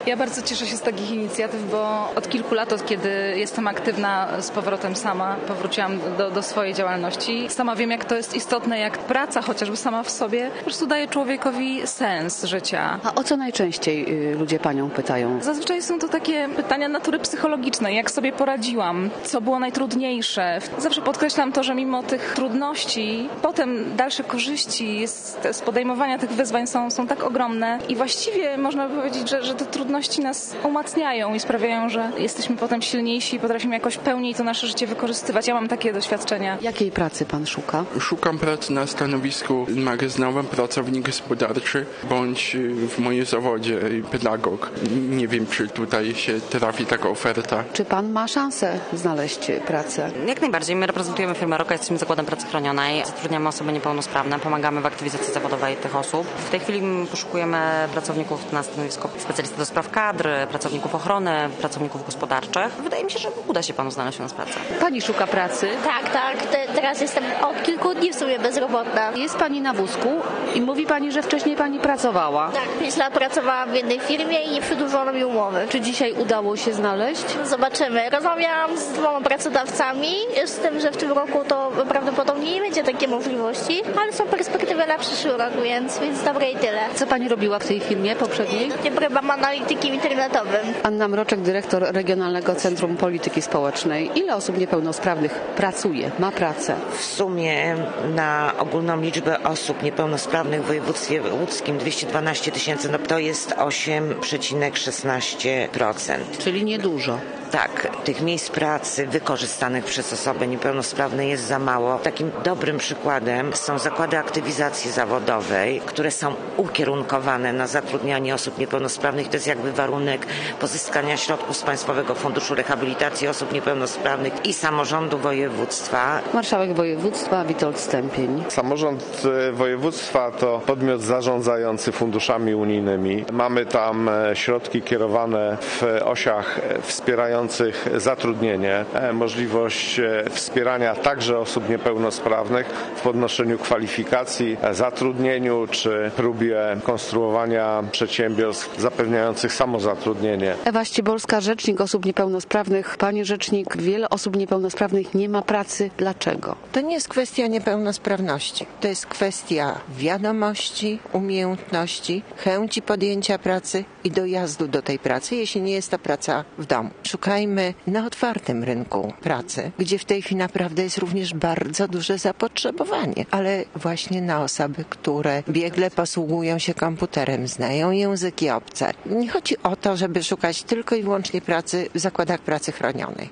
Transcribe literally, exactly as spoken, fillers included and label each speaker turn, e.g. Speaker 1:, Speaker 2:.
Speaker 1: Ja bardzo cieszę się z takich inicjatyw, bo od kilku lat, od kiedy jestem aktywna z powrotem sama, powróciłam do, do swojej działalności. Sama wiem, jak to jest istotne, jak praca chociażby sama w sobie po prostu daje człowiekowi sens życia.
Speaker 2: A o co najczęściej y, ludzie panią pytają?
Speaker 1: Zazwyczaj są to takie pytania natury psychologicznej, jak sobie poradziłam, co było najtrudniejsze. Zawsze podkreślam to, że mimo tych trudności, potem dalsze korzyści jest, z podejmowania tych wyzwań są, są tak ogromne i właściwie można by powiedzieć, że, że te trudności nas umacniają i sprawiają, że jesteśmy potem silniejsi i potrafimy jakoś pełniej to nasze życie wykorzystywać. Ja mam takie doświadczenia.
Speaker 2: Jakiej pracy pan szuka?
Speaker 3: Szukam pracy na stanowisku magazynowym, pracownik gospodarczy, bądź w moim zawodzie pedagog. Nie wiem, czy tutaj się trafi taka oferta.
Speaker 2: Czy pan ma szansę znaleźć pracę?
Speaker 4: Jak najbardziej. My reprezentujemy firmę Roka, jesteśmy zakładem pracy chronionej. Zatrudniamy osoby niepełnosprawne, pomagamy w aktywizacji zawodowej tych osób. W tej chwili poszukujemy pracowników na stanowisko specjalisty do spraw kadr, pracowników ochrony, pracowników gospodarczych. Wydaje mi się, że uda się panu znaleźć u nas pracę.
Speaker 2: Pani szuka pracy?
Speaker 5: Tak, tak. Te, teraz jestem od kilku dni w sumie bezrobotna.
Speaker 2: Jest pani na wózku i mówi pani, że wcześniej pani pracowała.
Speaker 5: Tak, pięć lat pracowałam w jednej firmie i nie przedłużono mi umowy.
Speaker 2: Czy dzisiaj udało się znaleźć?
Speaker 5: Zobaczymy. Rozmawiałam z dwoma pracodawcami, z tym, że w tym roku to prawdopodobnie nie będzie takiej możliwości, ale są perspektywy na przyszły rok, więc, więc dobre i tyle.
Speaker 2: Co pani robiła w tej firmie poprzedniej?
Speaker 5: Nie program analitykiem internetowym.
Speaker 2: Anna Mroczek, dyrektor Regionalnego Centrum Polityki Społecznej. Ile osób niepełnosprawnych pracuje, ma pracę?
Speaker 6: W sumie na ogólną liczbę osób niepełnosprawnych w województwie łódzkim dwieście dwanaście tysięcy, no to jest osiem przecinek szesnaście procent.
Speaker 2: Czyli niedużo.
Speaker 6: Tak, tych miejsc pracy wykorzystanych przez osoby niepełnosprawne jest za mało. Takim dobrym przykładem są zakłady aktywizacji zawodowej, które są ukierunkowane na zatrudnianie osób niepełnosprawnych. To jest jakby warunek pozyskania środków z Państwowego Funduszu Rehabilitacji Osób Niepełnosprawnych i samorządu województwa.
Speaker 2: Marszałek województwa Witold Stępień.
Speaker 7: Samorząd województwa to podmiot zarządzający funduszami unijnymi. Mamy tam środki kierowane w osiach wspierających zatrudnienie, możliwość wspierania także osób niepełnosprawnych w podnoszeniu kwalifikacji, zatrudnieniu czy próbie konstruowania przedsiębiorstw zapewniających samozatrudnienie.
Speaker 2: Ewa Ściebolska, rzecznik osób niepełnosprawnych. Pani rzecznik, wiele osób niepełnosprawnych nie ma pracy. Dlaczego?
Speaker 8: To nie jest kwestia niepełnosprawności. To jest kwestia wiadomości, umiejętności, chęci podjęcia pracy i dojazdu do tej pracy, jeśli nie jest to praca w domu. Szukajmy na otwartym rynku pracy, gdzie w tej chwili naprawdę jest również bardzo duże zapotrzebowanie, ale właśnie na osoby, które biegle posługują się komputerem, znają języki obce. Nie chodzi o to, żeby szukać tylko i wyłącznie pracy w zakładach pracy chronionej.